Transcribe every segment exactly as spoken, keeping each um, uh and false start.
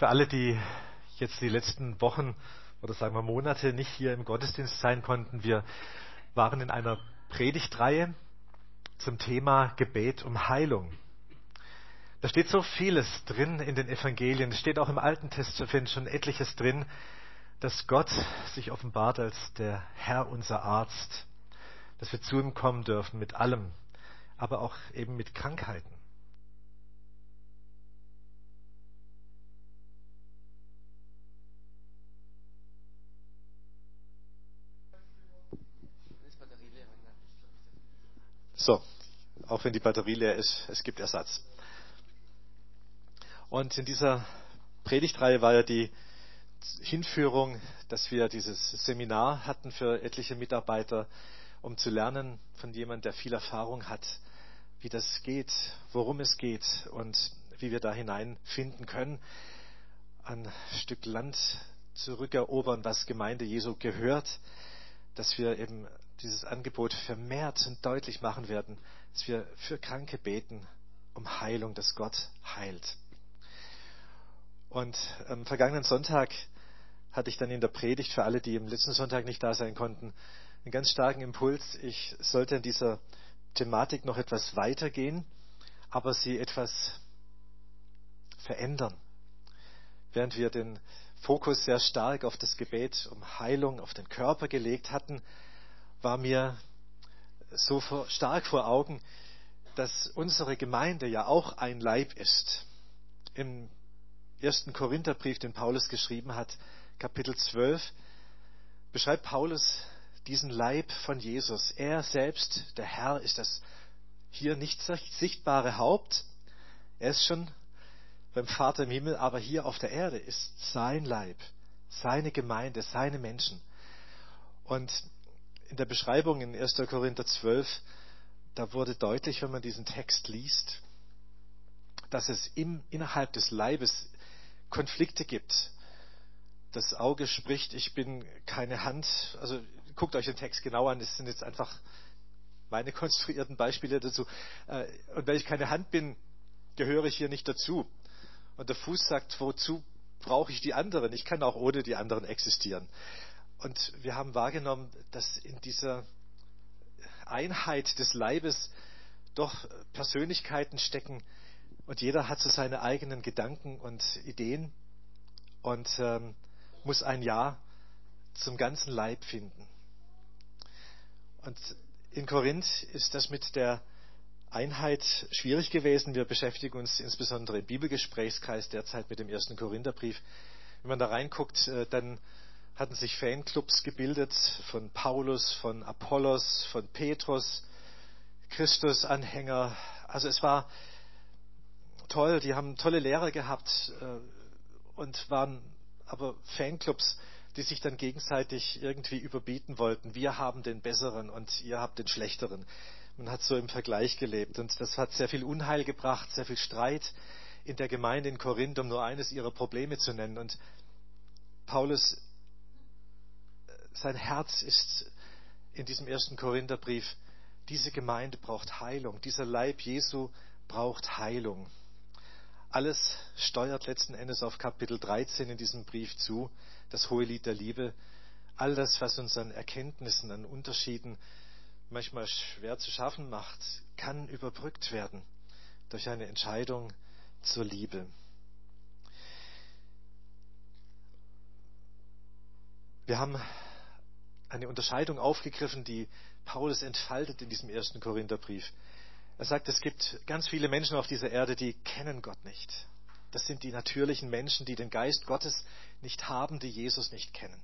Für alle, die jetzt die letzten Wochen oder sagen wir Monate nicht hier im Gottesdienst sein konnten, wir waren in einer Predigtreihe zum Thema Gebet um Heilung. Da steht so vieles drin in den Evangelien, es steht auch im Alten Testament schon etliches drin, dass Gott sich offenbart als der Herr, unser Arzt, dass wir zu ihm kommen dürfen mit allem, aber auch eben mit Krankheiten. So, auch wenn die Batterie leer ist, es gibt Ersatz. Und in dieser Predigtreihe war ja die Hinführung, dass wir dieses Seminar hatten für etliche Mitarbeiter, um zu lernen von jemandem, der viel Erfahrung hat, wie das geht, worum es geht und wie wir da hineinfinden können, ein Stück Land zurückerobern, was Gemeinde Jesu gehört, dass wir eben dieses Angebot vermehrt und deutlich machen werden, dass wir für Kranke beten, um Heilung, dass Gott heilt. Und am vergangenen Sonntag hatte ich dann in der Predigt für alle, die am letzten Sonntag nicht da sein konnten, einen ganz starken Impuls. Ich sollte in dieser Thematik noch etwas weitergehen, aber sie etwas verändern. Während wir den Fokus sehr stark auf das Gebet um Heilung, auf den Körper gelegt hatten, war mir so stark vor Augen, dass unsere Gemeinde ja auch ein Leib ist. Im ersten Korintherbrief, den Paulus geschrieben hat, Kapitel zwölf, beschreibt Paulus diesen Leib von Jesus. Er selbst, der Herr, ist das hier nicht sichtbare Haupt. Er ist schon beim Vater im Himmel, aber hier auf der Erde ist sein Leib, seine Gemeinde, seine Menschen. Und in der Beschreibung in ersten Korinther zwölf, da wurde deutlich, wenn man diesen Text liest, dass es im, innerhalb des Leibes Konflikte gibt. Das Auge spricht, ich bin keine Hand. Also guckt euch den Text genau an, das sind jetzt einfach meine konstruierten Beispiele dazu. Und wenn ich keine Hand bin, gehöre ich hier nicht dazu. Und der Fuß sagt, wozu brauche ich die anderen? Ich kann auch ohne die anderen existieren. Und wir haben wahrgenommen, dass in dieser Einheit des Leibes doch Persönlichkeiten stecken und jeder hat so seine eigenen Gedanken und Ideen und ähm, muss ein Ja zum ganzen Leib finden. Und in Korinth ist das mit der Einheit schwierig gewesen. Wir beschäftigen uns insbesondere im Bibelgesprächskreis derzeit mit dem ersten Korintherbrief. Wenn man da reinguckt, dann hatten sich Fanclubs gebildet von Paulus, von Apollos, von Petrus, Christus-Anhänger. Also es war toll, die haben tolle Lehrer gehabt und waren aber Fanclubs, die sich dann gegenseitig irgendwie überbieten wollten. Wir haben den Besseren und ihr habt den Schlechteren. Man hat so im Vergleich gelebt und das hat sehr viel Unheil gebracht, sehr viel Streit in der Gemeinde in Korinth, um nur eines ihrer Probleme zu nennen. Und Paulus, sein Herz ist in diesem ersten Korintherbrief, diese Gemeinde braucht Heilung, dieser Leib Jesu braucht Heilung. Alles steuert letzten Endes auf Kapitel dreizehn in diesem Brief zu, das Hohelied der Liebe. All das, was uns an Erkenntnissen, an Unterschieden manchmal schwer zu schaffen macht, kann überbrückt werden durch eine Entscheidung zur Liebe. Wir haben eine Unterscheidung aufgegriffen, die Paulus entfaltet in diesem ersten Korintherbrief. Er sagt, es gibt ganz viele Menschen auf dieser Erde, die kennen Gott nicht. Das sind die natürlichen Menschen, die den Geist Gottes nicht haben, die Jesus nicht kennen.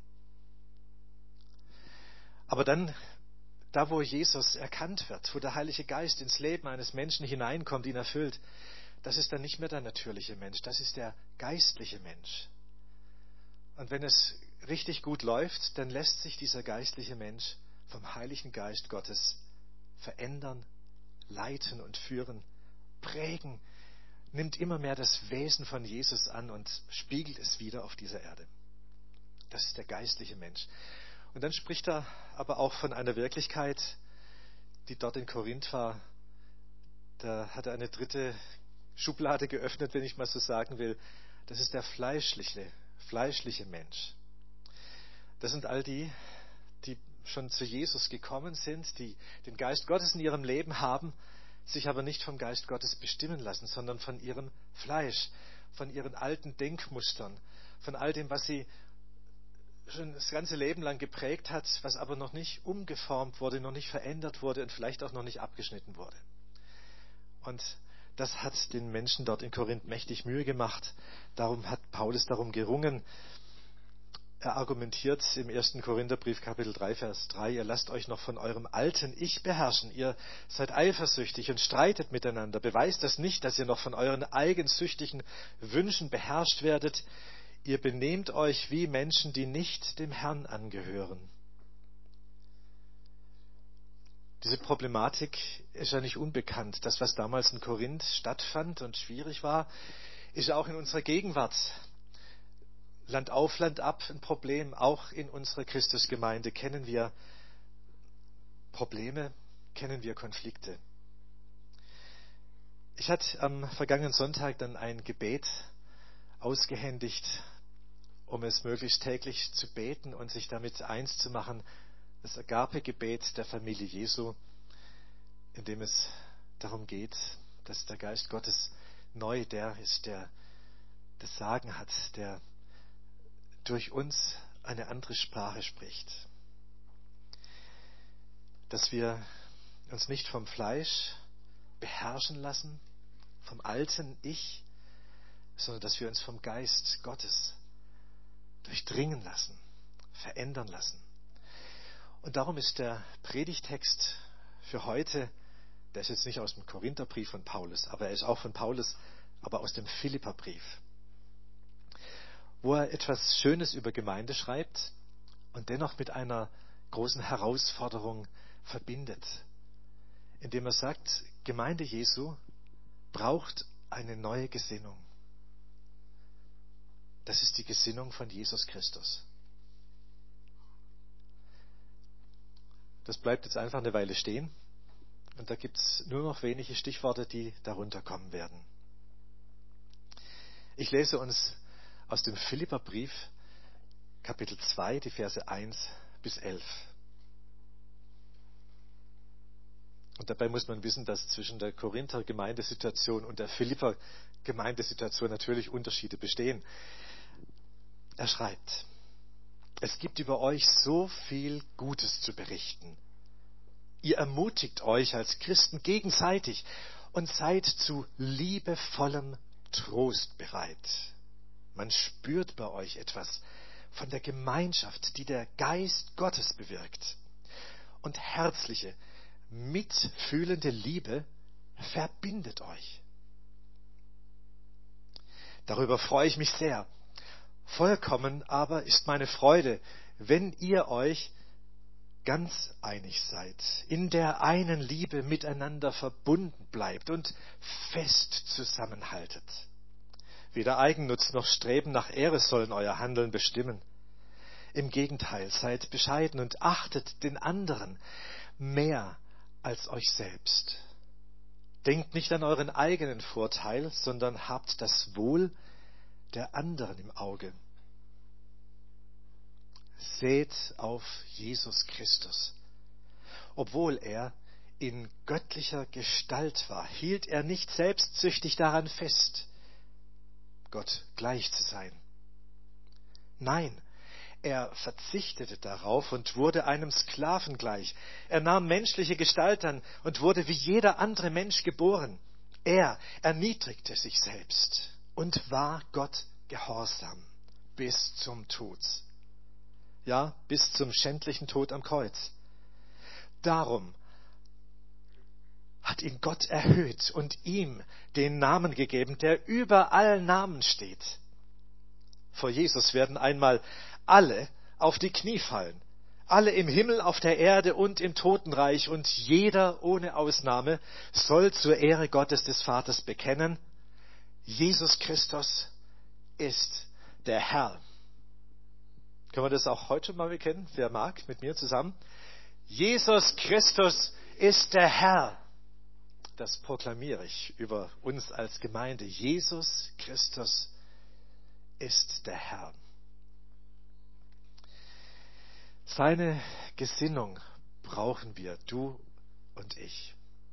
Aber dann, da wo Jesus erkannt wird, wo der Heilige Geist ins Leben eines Menschen hineinkommt, ihn erfüllt, das ist dann nicht mehr der natürliche Mensch, das ist der geistliche Mensch. Und wenn es richtig gut läuft, dann lässt sich dieser geistliche Mensch vom Heiligen Geist Gottes verändern, leiten und führen, prägen, nimmt immer mehr das Wesen von Jesus an und spiegelt es wieder auf dieser Erde. Das ist der geistliche Mensch. Und dann spricht er aber auch von einer Wirklichkeit, die dort in Korinth war. Da hat er eine dritte Schublade geöffnet, wenn ich mal so sagen will. Das ist der fleischliche, fleischliche Mensch. Das sind all die, die schon zu Jesus gekommen sind, die den Geist Gottes in ihrem Leben haben, sich aber nicht vom Geist Gottes bestimmen lassen, sondern von ihrem Fleisch, von ihren alten Denkmustern, von all dem, was sie schon das ganze Leben lang geprägt hat, was aber noch nicht umgeformt wurde, noch nicht verändert wurde und vielleicht auch noch nicht abgeschnitten wurde. Und das hat den Menschen dort in Korinth mächtig Mühe gemacht. Darum hat Paulus darum gerungen. Er argumentiert im ersten Korintherbrief Kapitel drei, Vers drei, ihr lasst euch noch von eurem alten Ich beherrschen. Ihr seid eifersüchtig und streitet miteinander. Beweist das nicht, dass ihr noch von euren eigensüchtigen Wünschen beherrscht werdet. Ihr benehmt euch wie Menschen, die nicht dem Herrn angehören. Diese Problematik ist ja nicht unbekannt. Das, was damals in Korinth stattfand und schwierig war, ist ja auch in unserer Gegenwart Land auf, Land ab ein Problem. Auch in unserer Christusgemeinde kennen wir Probleme, kennen wir Konflikte. Ich hatte am vergangenen Sonntag dann ein Gebet ausgehändigt, um es möglichst täglich zu beten und sich damit eins zu machen, das Agape-Gebet der Familie Jesu, in dem es darum geht, dass der Geist Gottes neu der ist, der das Sagen hat, der durch uns eine andere Sprache spricht. Dass wir uns nicht vom Fleisch beherrschen lassen, vom alten Ich, sondern dass wir uns vom Geist Gottes durchdringen lassen, verändern lassen. Und darum ist der Predigtext für heute, der ist jetzt nicht aus dem Korintherbrief von Paulus, aber er ist auch von Paulus, aber aus dem Philipperbrief, wo er etwas Schönes über Gemeinde schreibt und dennoch mit einer großen Herausforderung verbindet, indem er sagt, Gemeinde Jesu braucht eine neue Gesinnung. Das ist die Gesinnung von Jesus Christus. Das bleibt jetzt einfach eine Weile stehen und da gibt es nur noch wenige Stichworte, die darunter kommen werden. Ich lese uns aus dem Philipperbrief, Kapitel zwei, die Verse eins bis elf. Und dabei muss man wissen, dass zwischen der Korinther Gemeindesituation und der Philipper Gemeindesituation natürlich Unterschiede bestehen. Er schreibt, es gibt über euch so viel Gutes zu berichten. Ihr ermutigt euch als Christen gegenseitig und seid zu liebevollem Trost bereit. Man spürt bei euch etwas von der Gemeinschaft, die der Geist Gottes bewirkt. Und herzliche, mitfühlende Liebe verbindet euch. Darüber freue ich mich sehr. Vollkommen aber ist meine Freude, wenn ihr euch ganz einig seid, in der einen Liebe miteinander verbunden bleibt und fest zusammenhaltet. Weder Eigennutz noch Streben nach Ehre sollen euer Handeln bestimmen. Im Gegenteil, seid bescheiden und achtet den anderen mehr als euch selbst. Denkt nicht an euren eigenen Vorteil, sondern habt das Wohl der anderen im Auge. Seht auf Jesus Christus. Obwohl er in göttlicher Gestalt war, hielt er nicht selbstsüchtig daran fest, Gott gleich zu sein. Nein, er verzichtete darauf und wurde einem Sklaven gleich. Er nahm menschliche Gestalt an und wurde wie jeder andere Mensch geboren. Er erniedrigte sich selbst und war Gott gehorsam bis zum Tod. Ja, bis zum schändlichen Tod am Kreuz. Darum hat ihn Gott erhöht und ihm den Namen gegeben, der über allen Namen steht. Vor Jesus werden einmal alle auf die Knie fallen, alle im Himmel, auf der Erde und im Totenreich, und jeder ohne Ausnahme soll zur Ehre Gottes des Vaters bekennen, Jesus Christus ist der Herr. Können wir das auch heute mal bekennen? Wer mag, mit mir zusammen? Jesus Christus ist der Herr. Das proklamiere ich über uns als Gemeinde. Jesus Christus ist der Herr. Seine Gesinnung brauchen wir, du und ich.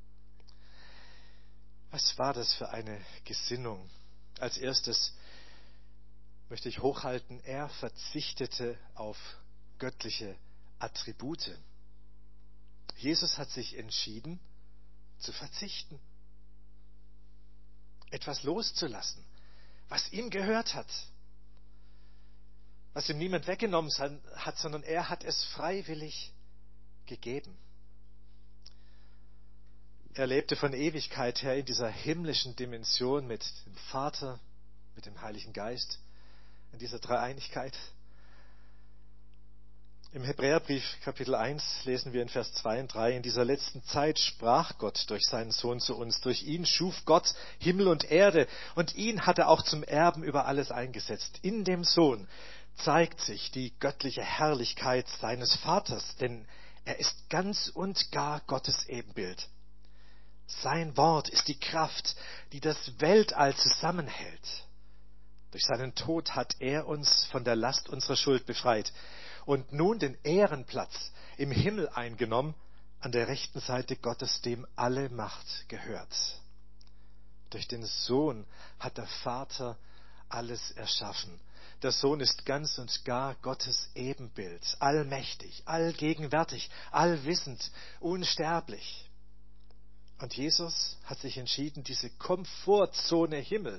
Was war das für eine Gesinnung? Als erstes möchte ich hochhalten, er verzichtete auf göttliche Attribute. Jesus hat sich entschieden, zu verzichten, etwas loszulassen, was ihm gehört hat, was ihm niemand weggenommen hat, sondern er hat es freiwillig gegeben. Er lebte von Ewigkeit her in dieser himmlischen Dimension mit dem Vater, mit dem Heiligen Geist, in dieser Dreieinigkeit. Im Hebräerbrief Kapitel eins lesen wir in Vers zwei und drei, in dieser letzten Zeit sprach Gott durch seinen Sohn zu uns. Durch ihn schuf Gott Himmel und Erde und ihn hat er auch zum Erben über alles eingesetzt. In dem Sohn zeigt sich die göttliche Herrlichkeit seines Vaters, denn er ist ganz und gar Gottes Ebenbild. Sein Wort ist die Kraft, die das Weltall zusammenhält. Durch seinen Tod hat er uns von der Last unserer Schuld befreit und nun den Ehrenplatz im Himmel eingenommen, an der rechten Seite Gottes, dem alle Macht gehört. Durch den Sohn hat der Vater alles erschaffen. Der Sohn ist ganz und gar Gottes Ebenbild, allmächtig, allgegenwärtig, allwissend, unsterblich. Und Jesus hat sich entschieden, diese Komfortzone Himmel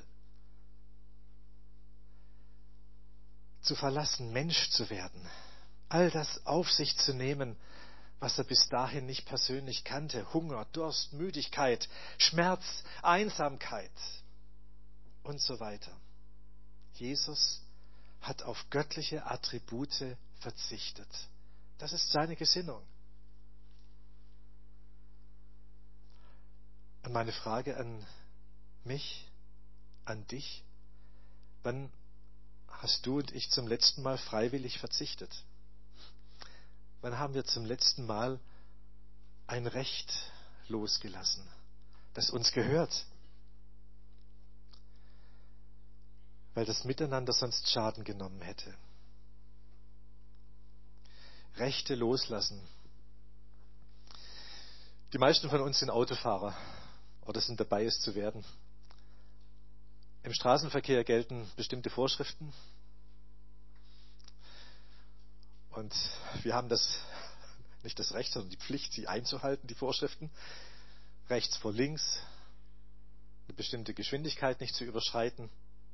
zu verlassen, Mensch zu werden, all das auf sich zu nehmen, was er bis dahin nicht persönlich kannte: Hunger, Durst, Müdigkeit, Schmerz, Einsamkeit und so weiter. Jesus hat auf göttliche Attribute verzichtet. Das ist seine Gesinnung. Und meine Frage an mich, an dich: Wann hast du und ich zum letzten Mal freiwillig verzichtet? Wann haben wir zum letzten Mal ein Recht losgelassen, das uns gehört, weil das Miteinander sonst Schaden genommen hätte? Rechte loslassen. Die meisten von uns sind Autofahrer oder sind dabei, es zu werden. Im Straßenverkehr gelten bestimmte Vorschriften. Und wir haben das, nicht das Recht, sondern die Pflicht, sie einzuhalten, die Vorschriften. Rechts vor links, eine bestimmte Geschwindigkeit nicht zu überschreiten.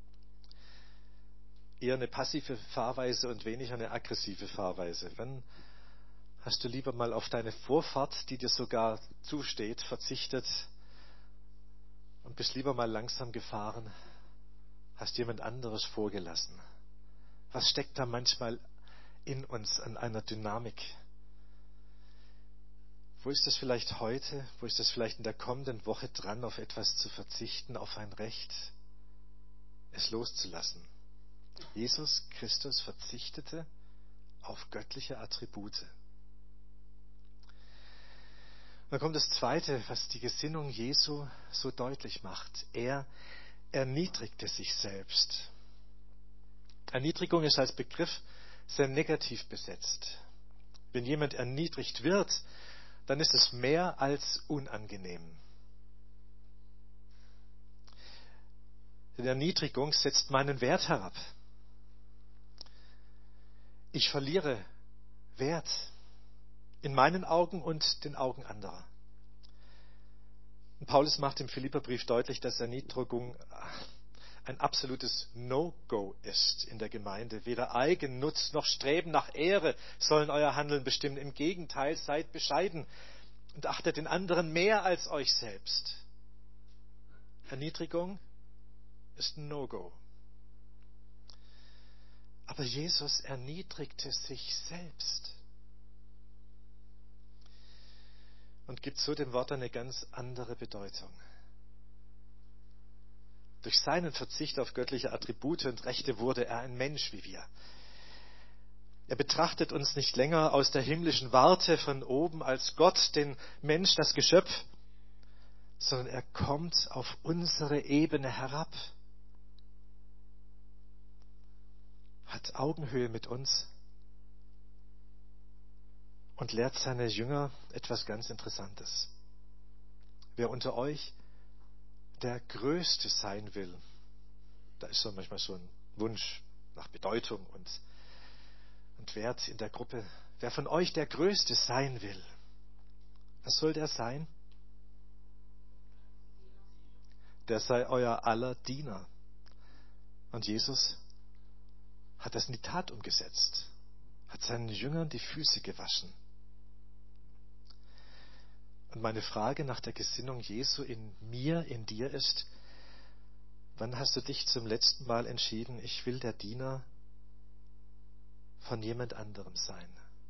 Eher eine passive Fahrweise und weniger eine aggressive Fahrweise. Wann hast du lieber mal auf deine Vorfahrt, die dir sogar zusteht, verzichtet und bist lieber mal langsam gefahren? Hast jemand anderes vorgelassen? Was steckt da manchmal in uns an einer Dynamik? Wo ist es vielleicht heute, wo ist es vielleicht in der kommenden Woche dran, auf etwas zu verzichten, auf ein Recht, es loszulassen? Jesus Christus verzichtete auf göttliche Attribute. Dann kommt das Zweite, was die Gesinnung Jesu so deutlich macht. Er erniedrigte sich selbst. Erniedrigung ist als Begriff sehr negativ besetzt. Wenn jemand erniedrigt wird, dann ist es mehr als unangenehm. Denn Erniedrigung setzt meinen Wert herab. Ich verliere Wert in meinen Augen und den Augen anderer. Und Paulus macht im Philipperbrief deutlich, dass Erniedrigung ein absolutes No-Go ist in der Gemeinde. Weder Eigennutz noch Streben nach Ehre sollen euer Handeln bestimmen. Im Gegenteil, seid bescheiden und achtet den anderen mehr als euch selbst. Erniedrigung ist ein No-Go. Aber Jesus erniedrigte sich selbst und gibt so dem Wort eine ganz andere Bedeutung. Durch seinen Verzicht auf göttliche Attribute und Rechte wurde er ein Mensch wie wir. Er betrachtet uns nicht länger aus der himmlischen Warte von oben als Gott, den Mensch, das Geschöpf, sondern er kommt auf unsere Ebene herab. hat Augenhöhe mit uns und lehrt seine Jünger etwas ganz Interessantes. Wer unter euch der Größte sein will, da ist so manchmal so ein Wunsch nach Bedeutung und, und Wert in der Gruppe. Wer von euch der Größte sein will, was soll der sein? Der sei euer aller Diener. Und Jesus hat das in die Tat umgesetzt, hat seinen Jüngern die Füße gewaschen. Und meine Frage nach der Gesinnung Jesu in mir, in dir ist, wann hast du dich zum letzten Mal entschieden, ich will der Diener von jemand anderem sein?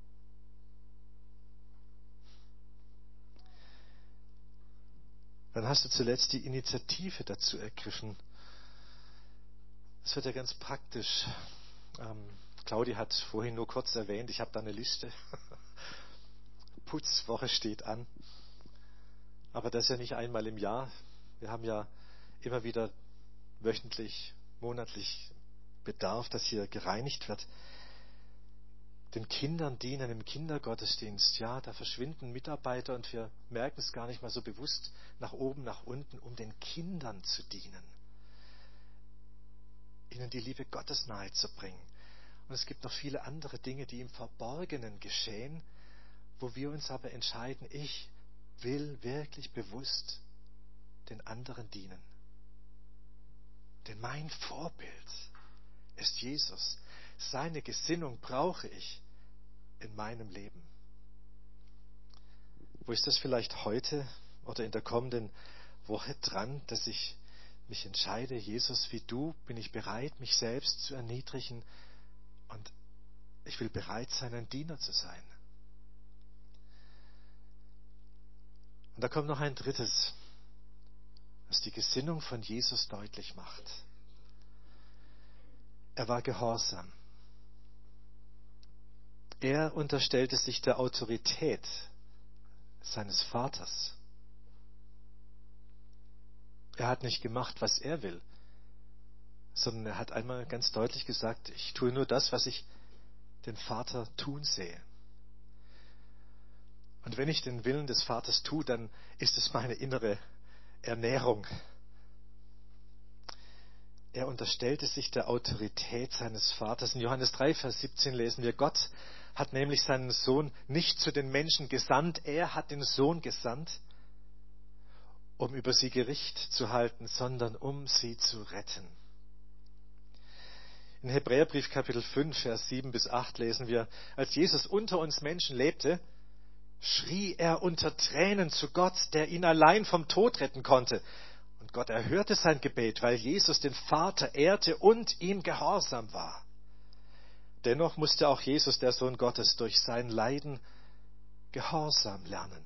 Wann hast du zuletzt die Initiative dazu ergriffen? Das wird ja ganz praktisch. Ähm, Claudi hat vorhin nur kurz erwähnt, ich habe da eine Liste. Putzwoche steht an. Aber das ist ja nicht einmal im Jahr. Wir haben ja immer wieder wöchentlich, monatlich Bedarf, dass hier gereinigt wird. Den Kindern dienen im Kindergottesdienst. Ja, da verschwinden Mitarbeiter und wir merken es gar nicht mal so bewusst nach oben, nach unten, um den Kindern zu dienen. Ihnen die Liebe Gottes nahezubringen. Und es gibt noch viele andere Dinge, die im Verborgenen geschehen, wo wir uns aber entscheiden, ich will wirklich bewusst den anderen dienen. Denn mein Vorbild ist Jesus. Seine Gesinnung brauche ich in meinem Leben. Wo ist das vielleicht heute oder in der kommenden Woche dran, dass ich mich entscheide, Jesus, wie du bin ich bereit, mich selbst zu erniedrigen und ich will bereit sein, ein Diener zu sein. Und da kommt noch ein drittes, was die Gesinnung von Jesus deutlich macht. Er war gehorsam. Er unterstellte sich der Autorität seines Vaters. Er hat nicht gemacht, was er will, sondern er hat einmal ganz deutlich gesagt, ich tue nur das, was ich den Vater tun sehe. Und wenn ich den Willen des Vaters tue, dann ist es meine innere Ernährung. Er unterstellte sich der Autorität seines Vaters. In Johannes drei, Vers siebzehn lesen wir, Gott hat nämlich seinen Sohn nicht zu den Menschen gesandt, er hat den Sohn gesandt, um über sie Gericht zu halten, sondern um sie zu retten. In Hebräerbrief Kapitel fünf, Vers sieben bis acht lesen wir, als Jesus unter uns Menschen lebte, schrie er unter Tränen zu Gott, der ihn allein vom Tod retten konnte. Und Gott erhörte sein Gebet, weil Jesus den Vater ehrte und ihm gehorsam war. Dennoch musste auch Jesus, der Sohn Gottes, durch sein Leiden Gehorsam lernen.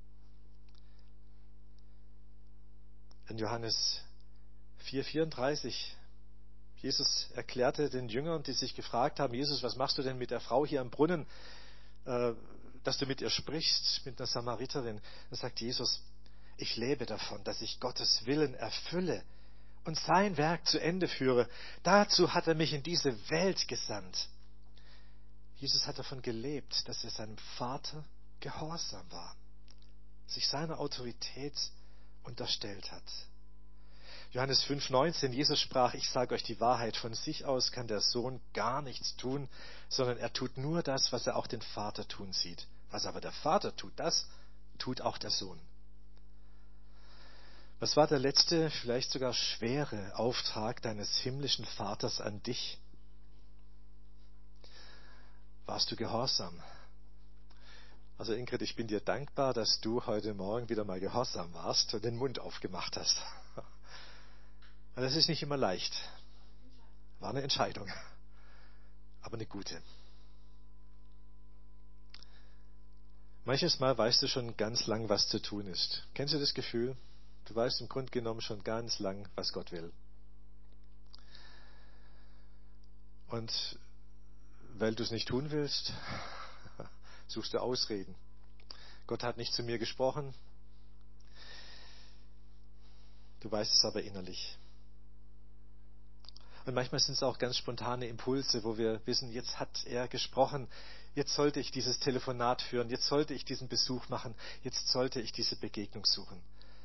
In Johannes vier, vierunddreißig, Jesus erklärte den Jüngern, die sich gefragt haben, Jesus, was machst du denn mit der Frau hier am Brunnen, äh, dass du mit ihr sprichst, mit einer Samariterin? Da sagt Jesus, ich lebe davon, dass ich Gottes Willen erfülle und sein Werk zu Ende führe. Dazu hat er mich in diese Welt gesandt. Jesus hat davon gelebt, dass er seinem Vater gehorsam war, sich seiner Autorität unterstellt hat. Johannes fünf, neunzehn, Jesus sprach, ich sage euch die Wahrheit, von sich aus kann der Sohn gar nichts tun, sondern er tut nur das, was er auch den Vater tun sieht. Was aber der Vater tut, das tut auch der Sohn. Was war der letzte, vielleicht sogar schwere Auftrag deines himmlischen Vaters an dich? Warst du gehorsam? Also Ingrid, ich bin dir dankbar, dass du heute Morgen wieder mal gehorsam warst und den Mund aufgemacht hast. Und das ist nicht immer leicht. War eine Entscheidung, aber eine gute. Manches Mal weißt du schon ganz lang, was zu tun ist. Kennst du das Gefühl? Du weißt im Grunde genommen schon ganz lang, was Gott will. Und weil du es nicht tun willst, suchst du Ausreden. Gott hat nicht zu mir gesprochen. Du weißt es aber innerlich. Und manchmal sind es auch ganz spontane Impulse, wo wir wissen, jetzt hat er gesprochen, jetzt sollte ich dieses Telefonat führen, jetzt sollte ich diesen Besuch machen, jetzt sollte ich diese Begegnung suchen.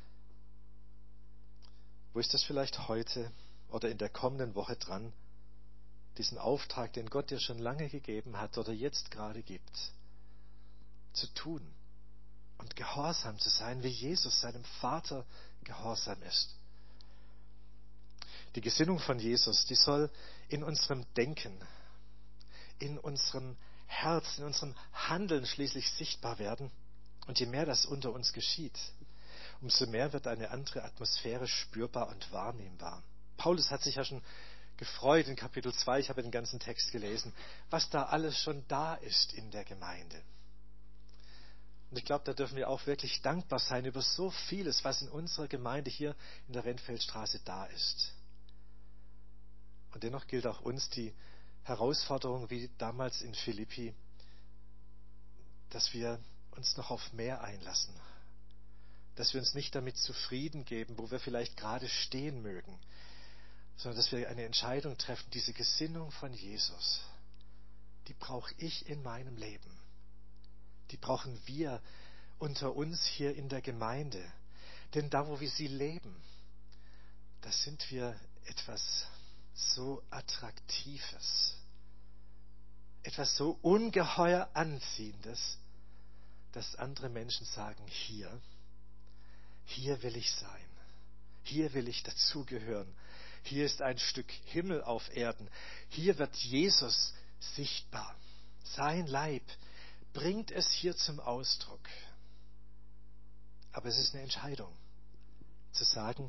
Wo ist das vielleicht heute oder in der kommenden Woche dran, diesen Auftrag, den Gott dir schon lange gegeben hat oder jetzt gerade gibt, zu tun und gehorsam zu sein, wie Jesus seinem Vater gehorsam ist? Die Gesinnung von Jesus, die soll in unserem Denken, in unserem Herz, in unserem Handeln schließlich sichtbar werden. Und je mehr das unter uns geschieht, umso mehr wird eine andere Atmosphäre spürbar und wahrnehmbar. Paulus hat sich ja schon gefreut in Kapitel zwei, ich habe den ganzen Text gelesen, was da alles schon da ist in der Gemeinde. Und ich glaube, da dürfen wir auch wirklich dankbar sein über so vieles, was in unserer Gemeinde hier in der Rennfeldstraße da ist. Und dennoch gilt auch uns die Herausforderung wie damals in Philippi, dass wir uns noch auf mehr einlassen, dass wir uns nicht damit zufrieden geben, wo wir vielleicht gerade stehen mögen, sondern dass wir eine Entscheidung treffen, diese Gesinnung von Jesus, die brauche ich in meinem Leben, die brauchen wir unter uns hier in der Gemeinde, denn da, wo wir sie leben, da sind wir etwas so Attraktives, etwas so ungeheuer Anziehendes, dass andere Menschen sagen, hier, hier will ich sein, hier will ich dazugehören, hier ist ein Stück Himmel auf Erden, hier wird Jesus sichtbar, sein Leib bringt es hier zum Ausdruck. Aber es ist eine Entscheidung, zu sagen,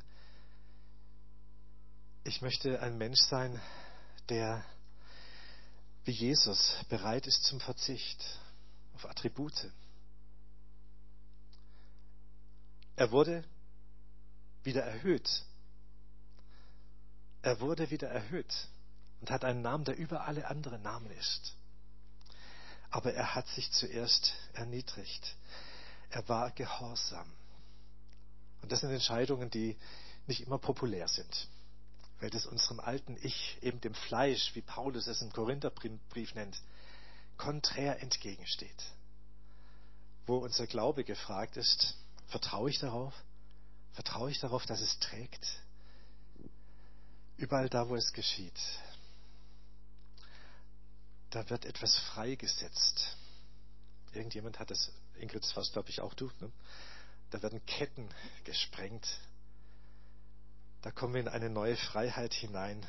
ich möchte ein Mensch sein, der wie Jesus bereit ist zum Verzicht auf Attribute. Er wurde wieder erhöht. Er wurde wieder erhöht und hat einen Namen, der über alle anderen Namen ist. Aber er hat sich zuerst erniedrigt. Er war gehorsam. Und das sind Entscheidungen, die nicht immer populär sind, weil das unserem alten Ich, eben dem Fleisch, wie Paulus es im Korintherbrief nennt, konträr entgegensteht. Wo unser Glaube gefragt ist, vertraue ich darauf? Vertraue ich darauf, dass es trägt? Überall da, wo es geschieht, da wird etwas freigesetzt. Irgendjemand hat das, Ingrid, das warst glaube ich auch du, ne? Da werden Ketten gesprengt. Da kommen wir in eine neue Freiheit hinein,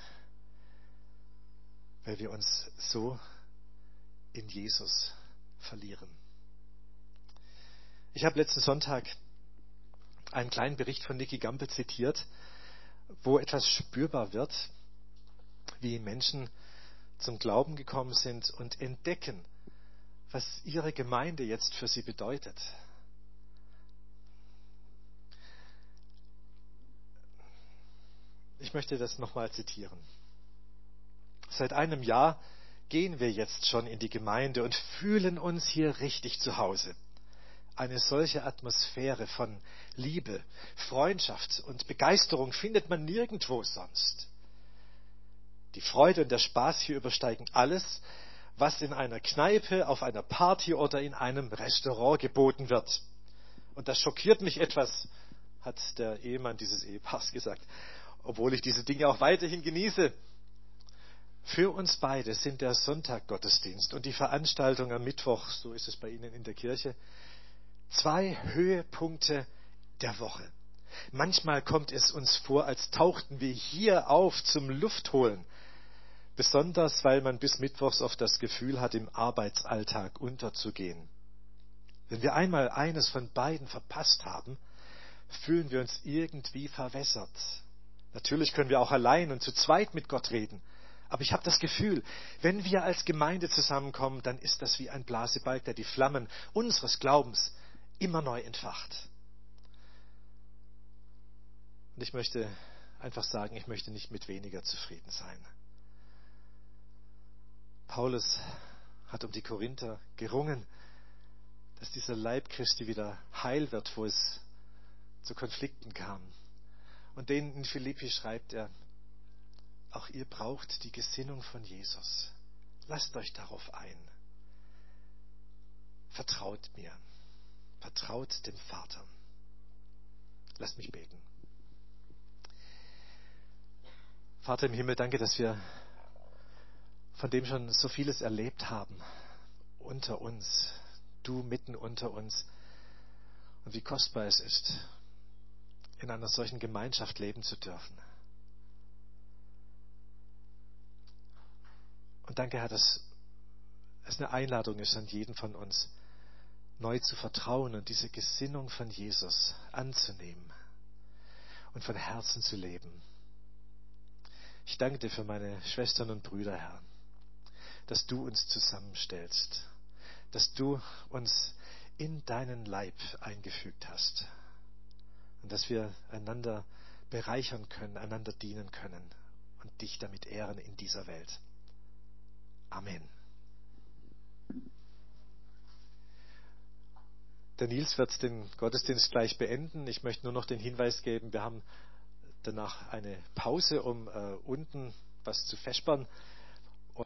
weil wir uns so in Jesus verlieren. Ich habe letzten Sonntag einen kleinen Bericht von Nicky Gamble zitiert, wo etwas spürbar wird, wie Menschen zum Glauben gekommen sind und entdecken, was ihre Gemeinde jetzt für sie bedeutet. Ich möchte das nochmal zitieren. Seit einem Jahr gehen wir jetzt schon in die Gemeinde und fühlen uns hier richtig zu Hause. Eine solche Atmosphäre von Liebe, Freundschaft und Begeisterung findet man nirgendwo sonst. Die Freude und der Spaß hier übersteigen alles, was in einer Kneipe, auf einer Party oder in einem Restaurant geboten wird. Und das schockiert mich etwas, hat der Ehemann dieses Ehepaars gesagt, obwohl ich diese Dinge auch weiterhin genieße. Für uns beide sind der Sonntaggottesdienst und die Veranstaltung am Mittwoch, so ist es bei Ihnen in der Kirche, zwei Höhepunkte der Woche. Manchmal kommt es uns vor, als tauchten wir hier auf zum Luftholen. Besonders, weil man bis Mittwochs oft das Gefühl hat, im Arbeitsalltag unterzugehen. Wenn wir einmal eines von beiden verpasst haben, fühlen wir uns irgendwie verwässert. Natürlich können wir auch allein und zu zweit mit Gott reden. Aber ich habe das Gefühl, wenn wir als Gemeinde zusammenkommen, dann ist das wie ein Blasebalg, der die Flammen unseres Glaubens immer neu entfacht. Und ich möchte einfach sagen, ich möchte nicht mit weniger zufrieden sein. Paulus hat um die Korinther gerungen, dass dieser Leib Christi wieder heil wird, wo es zu Konflikten kam. Und denen in Philippi schreibt er, auch ihr braucht die Gesinnung von Jesus. Lasst euch darauf ein. Vertraut mir. Vertraut dem Vater. Lasst mich beten. Vater im Himmel, danke, dass wir von dem schon so vieles erlebt haben. Unter uns. Du mitten unter uns. Und wie kostbar es ist, in einer solchen Gemeinschaft leben zu dürfen. Und danke, Herr, dass es eine Einladung ist an jeden von uns, neu zu vertrauen und diese Gesinnung von Jesus anzunehmen und von Herzen zu leben. Ich danke dir für meine Schwestern und Brüder, Herr, dass du uns zusammenstellst, dass du uns in deinen Leib eingefügt hast und dass wir einander bereichern können, einander dienen können und dich damit ehren in dieser Welt. Amen. Der Nils wird den Gottesdienst gleich beenden. Ich möchte nur noch den Hinweis geben, wir haben danach eine Pause, um äh, unten was zu vespern.